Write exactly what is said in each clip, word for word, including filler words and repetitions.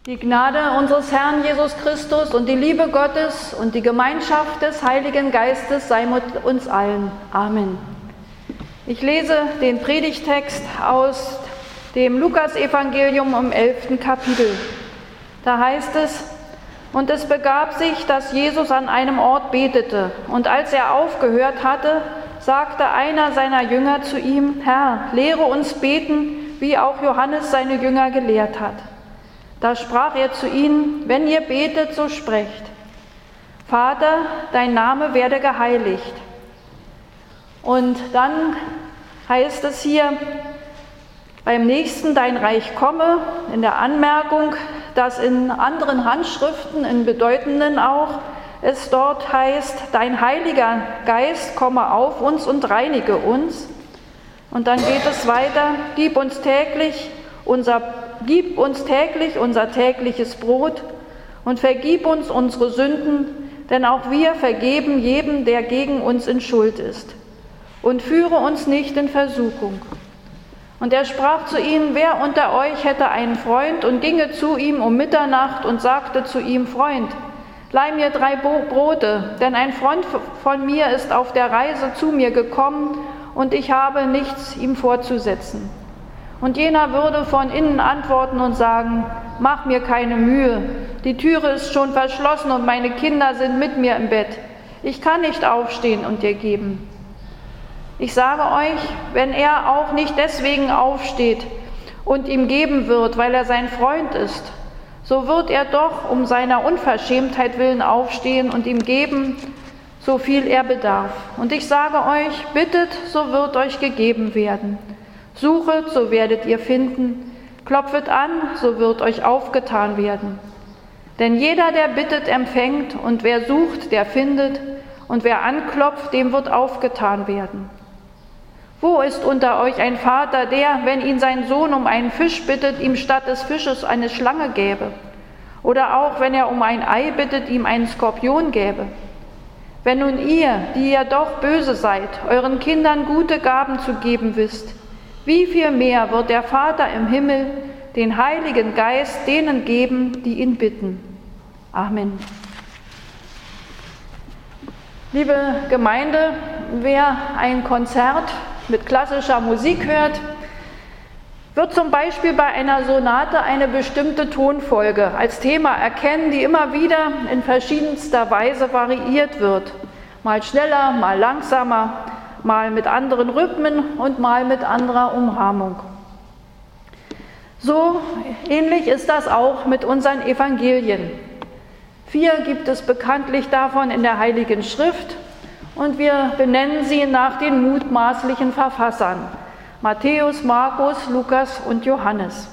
Die Gnade unseres Herrn Jesus Christus und die Liebe Gottes und die Gemeinschaft des Heiligen Geistes sei mit uns allen. Amen. Ich lese den Predigtext aus dem Lukasevangelium im elften Kapitel. Da heißt es: Und es begab sich, dass Jesus an einem Ort betete. Und als er aufgehört hatte, sagte einer seiner Jünger zu ihm: Herr, lehre uns beten, wie auch Johannes seine Jünger gelehrt hat. Da sprach er zu ihnen: Wenn ihr betet, so sprecht: Vater, dein Name werde geheiligt. Und dann heißt es hier beim nächsten: Dein Reich komme, in der Anmerkung, dass in anderen Handschriften, in bedeutenden auch, es dort heißt: Dein Heiliger Geist komme auf uns und reinige uns. Und dann geht es weiter: Gib uns täglich unser Gib uns täglich unser tägliches Brot und vergib uns unsere Sünden, denn auch wir vergeben jedem, der gegen uns in Schuld ist. Und führe uns nicht in Versuchung. Und er sprach zu ihnen: Wer unter euch hätte einen Freund und ginge zu ihm um Mitternacht und sagte zu ihm: Freund, leih mir drei Brote, denn ein Freund von mir ist auf der Reise zu mir gekommen und ich habe nichts ihm vorzusetzen. Und jener würde von innen antworten und sagen: Mach mir keine Mühe, die Türe ist schon verschlossen und meine Kinder sind mit mir im Bett. Ich kann nicht aufstehen und dir geben. Ich sage euch, wenn er auch nicht deswegen aufsteht und ihm geben wird, weil er sein Freund ist, so wird er doch um seiner Unverschämtheit willen aufstehen und ihm geben, so viel er bedarf. Und ich sage euch, bittet, so wird euch gegeben werden. Suchet, so werdet ihr finden. Klopfet an, so wird euch aufgetan werden. Denn jeder, der bittet, empfängt, und wer sucht, der findet, und wer anklopft, dem wird aufgetan werden. Wo ist unter euch ein Vater, der, wenn ihn sein Sohn um einen Fisch bittet, ihm statt des Fisches eine Schlange gäbe? Oder auch, wenn er um ein Ei bittet, ihm einen Skorpion gäbe? Wenn nun ihr, die ihr doch böse seid, euren Kindern gute Gaben zu geben wisst, wie viel mehr wird der Vater im Himmel den Heiligen Geist denen geben, die ihn bitten. Amen. Liebe Gemeinde, wer ein Konzert mit klassischer Musik hört, wird zum Beispiel bei einer Sonate eine bestimmte Tonfolge als Thema erkennen, die immer wieder in verschiedenster Weise variiert wird. Mal schneller, mal langsamer, mal mit anderen Rhythmen und mal mit anderer Umrahmung. So ähnlich ist das auch mit unseren Evangelien. Vier gibt es bekanntlich davon in der Heiligen Schrift und wir benennen sie nach den mutmaßlichen Verfassern: Matthäus, Markus, Lukas und Johannes.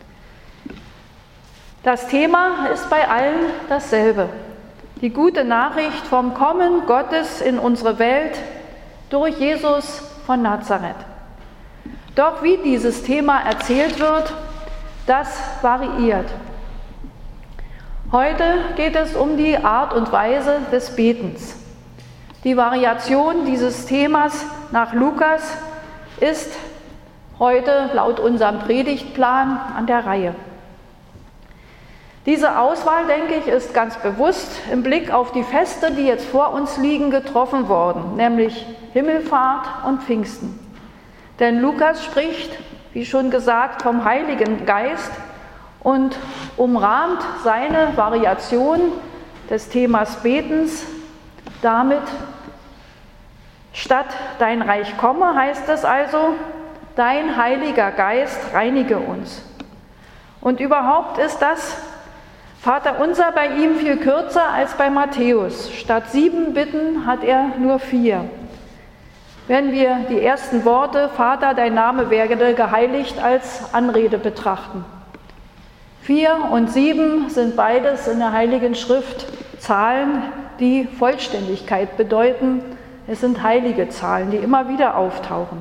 Das Thema ist bei allen dasselbe: die gute Nachricht vom Kommen Gottes in unsere Welt durch Jesus von Nazareth. Doch wie dieses Thema erzählt wird, das variiert. Heute geht es um die Art und Weise des Betens. Die Variation dieses Themas nach Lukas ist heute laut unserem Predigtplan an der Reihe. Diese Auswahl, denke ich, ist ganz bewusst im Blick auf die Feste, die jetzt vor uns liegen, getroffen worden, nämlich Himmelfahrt und Pfingsten. Denn Lukas spricht, wie schon gesagt, vom Heiligen Geist und umrahmt seine Variation des Themas Betens damit: Statt dein Reich komme, heißt es also, dein Heiliger Geist reinige uns. Und überhaupt ist das Vaterunser bei ihm viel kürzer als bei Matthäus. Statt sieben Bitten hat er nur vier. Wenn wir die ersten Worte Vater, dein Name werde geheiligt als Anrede betrachten. Vier und sieben sind beides in der Heiligen Schrift Zahlen, die Vollständigkeit bedeuten. Es sind heilige Zahlen, die immer wieder auftauchen.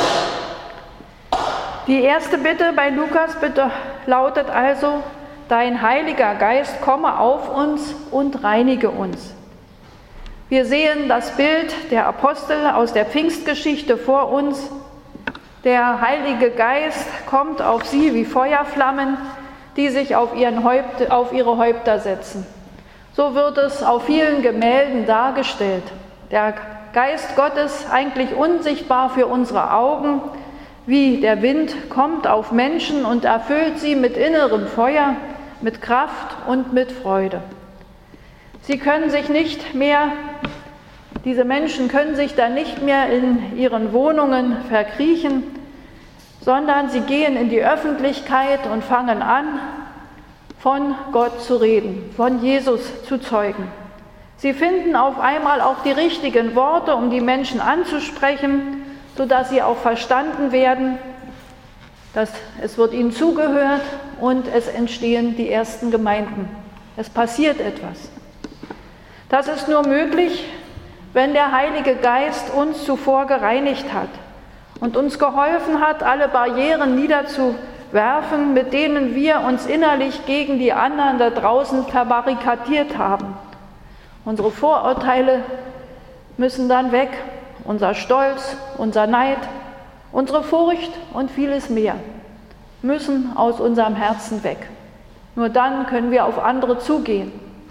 Die erste Bitte bei Lukas lautet also: Dein Heiliger Geist komme auf uns und reinige uns. Wir sehen das Bild der Apostel aus der Pfingstgeschichte vor uns. Der Heilige Geist kommt auf sie wie Feuerflammen, die sich auf, ihren Häupt, auf ihre Häupter setzen. So wird es auf vielen Gemälden dargestellt. Der Geist Gottes, eigentlich unsichtbar für unsere Augen, wie der Wind, kommt auf Menschen und erfüllt sie mit innerem Feuer, mit Kraft und mit Freude. Sie können sich nicht mehr, diese Menschen können sich dann nicht mehr in ihren Wohnungen verkriechen, sondern sie gehen in die Öffentlichkeit und fangen an, von Gott zu reden, von Jesus zu zeugen. Sie finden auf einmal auch die richtigen Worte, um die Menschen anzusprechen, sodass sie auch verstanden werden, dass es wird ihnen zugehört und es entstehen die ersten Gemeinden. Es passiert etwas. Das ist nur möglich, wenn der Heilige Geist uns zuvor gereinigt hat und uns geholfen hat, alle Barrieren niederzuwerfen, mit denen wir uns innerlich gegen die anderen da draußen verbarrikadiert haben. Unsere Vorurteile müssen dann weg, unser Stolz, unser Neid, unsere Furcht und vieles mehr müssen aus unserem Herzen weg. Nur dann können wir auf andere zugehen.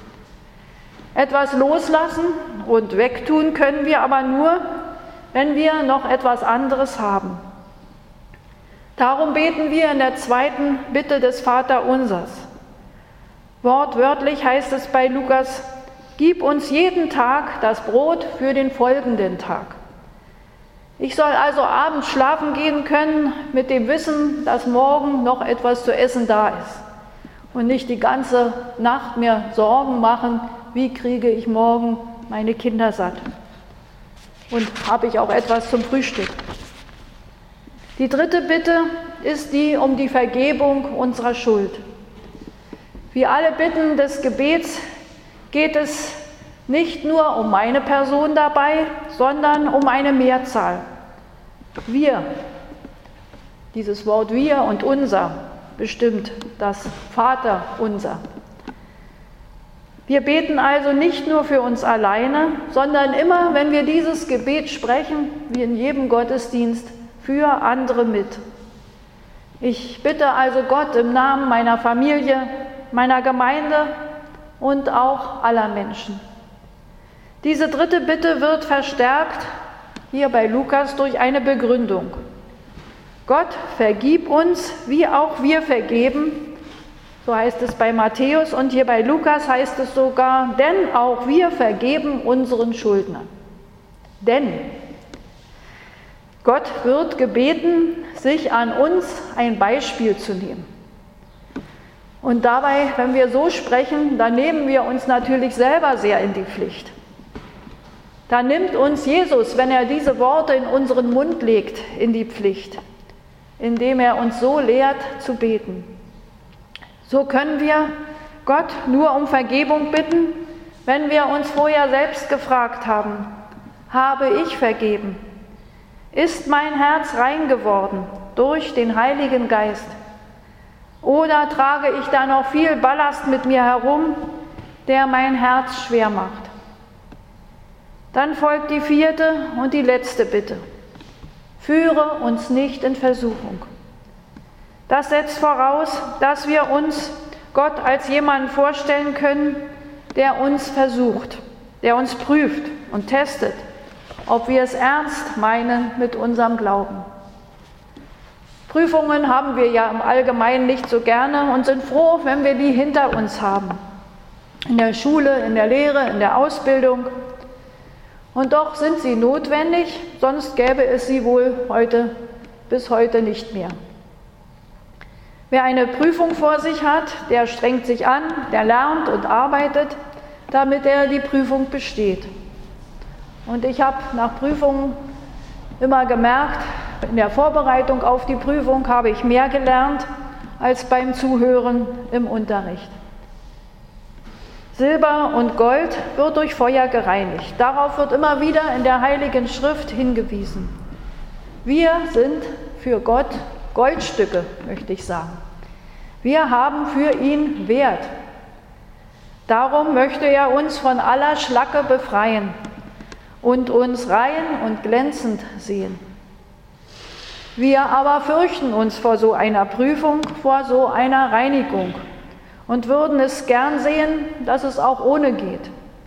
Etwas loslassen und wegtun können wir aber nur, wenn wir noch etwas anderes haben. Darum beten wir in der zweiten Bitte des Vaterunsers. Wortwörtlich heißt es bei Lukas: Gib uns jeden Tag das Brot für den folgenden Tag. Ich soll also abends schlafen gehen können mit dem Wissen, dass morgen noch etwas zu essen da ist und nicht die ganze Nacht mir Sorgen machen, wie kriege ich morgen meine Kinder satt und habe ich auch etwas zum Frühstück. Die dritte Bitte ist die um die Vergebung unserer Schuld. Wie alle Bitten des Gebets geht es nicht nur um meine Person dabei, sondern um eine Mehrzahl. Wir, dieses Wort wir und unser bestimmt das Vaterunser. Wir beten also nicht nur für uns alleine, sondern immer, wenn wir dieses Gebet sprechen, wie in jedem Gottesdienst, für andere mit. Ich bitte also Gott im Namen meiner Familie, meiner Gemeinde und auch aller Menschen. Diese dritte Bitte wird verstärkt hier bei Lukas durch eine Begründung. Gott, vergib uns, wie auch wir vergeben. So heißt es bei Matthäus und hier bei Lukas heißt es sogar, denn auch wir vergeben unseren Schuldnern. Denn Gott wird gebeten, sich an uns ein Beispiel zu nehmen. Und dabei, wenn wir so sprechen, dann nehmen wir uns natürlich selber sehr in die Pflicht. Da nimmt uns Jesus, wenn er diese Worte in unseren Mund legt, in die Pflicht, indem er uns so lehrt zu beten. So können wir Gott nur um Vergebung bitten, wenn wir uns vorher selbst gefragt haben, habe ich vergeben? Ist mein Herz rein geworden durch den Heiligen Geist? Oder trage ich da noch viel Ballast mit mir herum, der mein Herz schwer macht? Dann folgt die vierte und die letzte Bitte. Führe uns nicht in Versuchung. Das setzt voraus, dass wir uns Gott als jemanden vorstellen können, der uns versucht, der uns prüft und testet, ob wir es ernst meinen mit unserem Glauben. Prüfungen haben wir ja im Allgemeinen nicht so gerne und sind froh, wenn wir die hinter uns haben. In der Schule, in der Lehre, in der Ausbildung. Und doch sind sie notwendig, sonst gäbe es sie wohl heute bis heute nicht mehr. Wer eine Prüfung vor sich hat, der strengt sich an, der lernt und arbeitet, damit er die Prüfung besteht. Und ich habe nach Prüfungen immer gemerkt, in der Vorbereitung auf die Prüfung habe ich mehr gelernt als beim Zuhören im Unterricht. Silber und Gold wird durch Feuer gereinigt. Darauf wird immer wieder in der Heiligen Schrift hingewiesen. Wir sind für Gott Goldstücke, möchte ich sagen. Wir haben für ihn Wert. Darum möchte er uns von aller Schlacke befreien und uns rein und glänzend sehen. Wir aber fürchten uns vor so einer Prüfung, vor so einer Reinigung und würden es gern sehen, dass es auch ohne geht.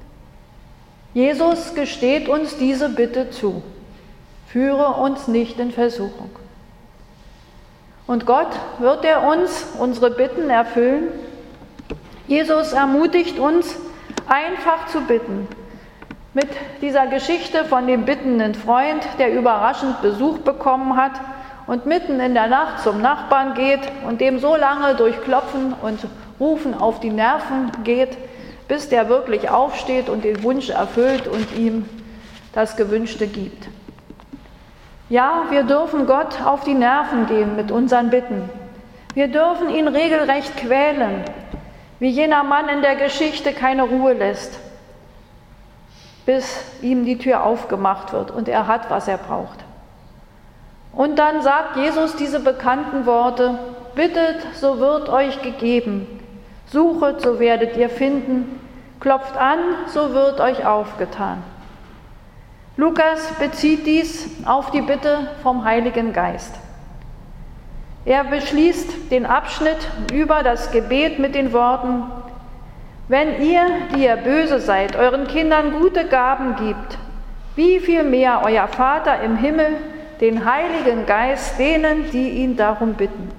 Jesus gesteht uns diese Bitte zu: Führe uns nicht in Versuchung. Und Gott wird er uns unsere Bitten erfüllen. Jesus ermutigt uns, einfach zu bitten. Mit dieser Geschichte von dem bittenden Freund, der überraschend Besuch bekommen hat und mitten in der Nacht zum Nachbarn geht und dem so lange durch Klopfen und Rufen auf die Nerven geht, bis der wirklich aufsteht und den Wunsch erfüllt und ihm das Gewünschte gibt. Ja, wir dürfen Gott auf die Nerven gehen mit unseren Bitten. Wir dürfen ihn regelrecht quälen, wie jener Mann in der Geschichte keine Ruhe lässt, bis ihm die Tür aufgemacht wird und er hat, was er braucht. Und dann sagt Jesus diese bekannten Worte: Bittet, so wird euch gegeben. Suchet, so werdet ihr finden. Klopft an, so wird euch aufgetan. Lukas bezieht dies auf die Bitte vom Heiligen Geist. Er beschließt den Abschnitt über das Gebet mit den Worten: Wenn ihr, die ihr böse seid, euren Kindern gute Gaben gibt, wie viel mehr euer Vater im Himmel den Heiligen Geist denen, die ihn darum bitten.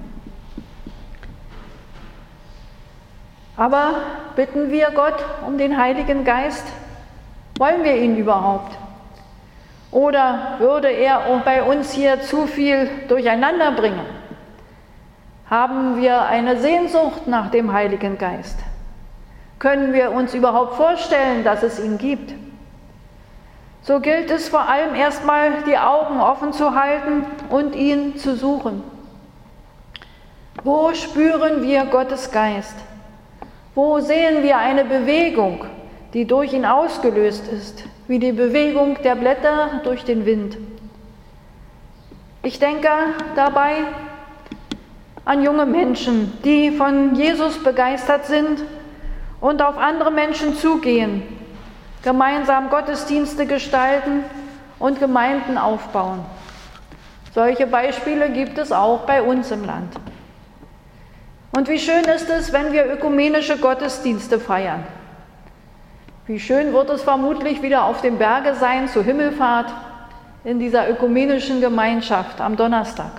Aber bitten wir Gott um den Heiligen Geist? Wollen wir ihn überhaupt? Oder würde er bei uns hier zu viel durcheinander bringen? Haben wir eine Sehnsucht nach dem Heiligen Geist? Können wir uns überhaupt vorstellen, dass es ihn gibt? So gilt es vor allem erstmal, die Augen offen zu halten und ihn zu suchen. Wo spüren wir Gottes Geist? Wo sehen wir eine Bewegung, die durch ihn ausgelöst ist, wie die Bewegung der Blätter durch den Wind? Ich denke dabei an junge Menschen, die von Jesus begeistert sind und auf andere Menschen zugehen, gemeinsam Gottesdienste gestalten und Gemeinden aufbauen. Solche Beispiele gibt es auch bei uns im Land. Und wie schön ist es, wenn wir ökumenische Gottesdienste feiern. Wie schön wird es vermutlich wieder auf dem Berge sein zur Himmelfahrt in dieser ökumenischen Gemeinschaft am Donnerstag.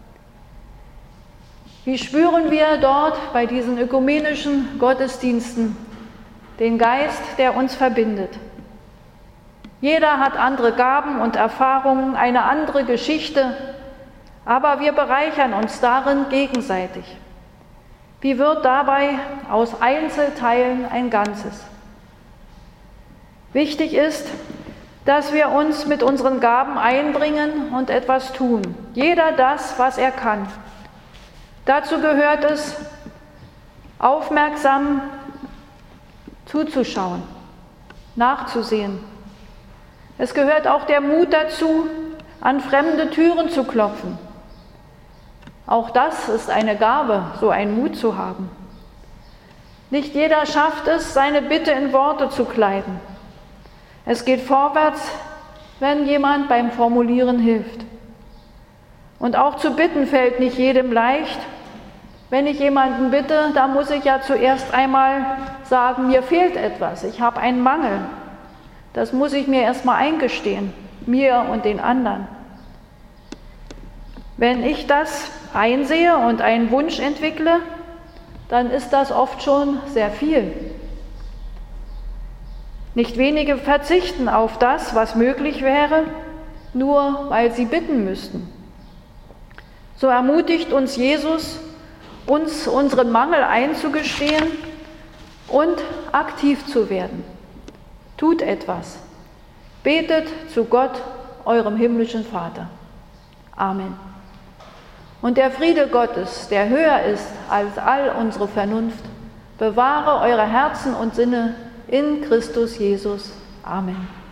Wie spüren wir dort bei diesen ökumenischen Gottesdiensten den Geist, der uns verbindet. Jeder hat andere Gaben und Erfahrungen, eine andere Geschichte, aber wir bereichern uns darin gegenseitig. Wie wird dabei aus Einzelteilen ein Ganzes? Wichtig ist, dass wir uns mit unseren Gaben einbringen und etwas tun. Jeder das, was er kann. Dazu gehört es, aufmerksam zuzuschauen, nachzusehen. Es gehört auch der Mut dazu, an fremde Türen zu klopfen. Auch das ist eine Gabe, so einen Mut zu haben. Nicht jeder schafft es, seine Bitte in Worte zu kleiden. Es geht vorwärts, wenn jemand beim Formulieren hilft. Und auch zu bitten fällt nicht jedem leicht. Wenn ich jemanden bitte, dann muss ich ja zuerst einmal sagen, mir fehlt etwas, ich habe einen Mangel. Das muss ich mir erstmal eingestehen, mir und den anderen. Wenn ich das einsehe und einen Wunsch entwickle, dann ist das oft schon sehr viel. Nicht wenige verzichten auf das, was möglich wäre, nur weil sie bitten müssten. So ermutigt uns Jesus, uns unseren Mangel einzugestehen und aktiv zu werden. Tut etwas. Betet zu Gott, eurem himmlischen Vater. Amen. Und der Friede Gottes, der höher ist als all unsere Vernunft, bewahre eure Herzen und Sinne in Christus Jesus. Amen.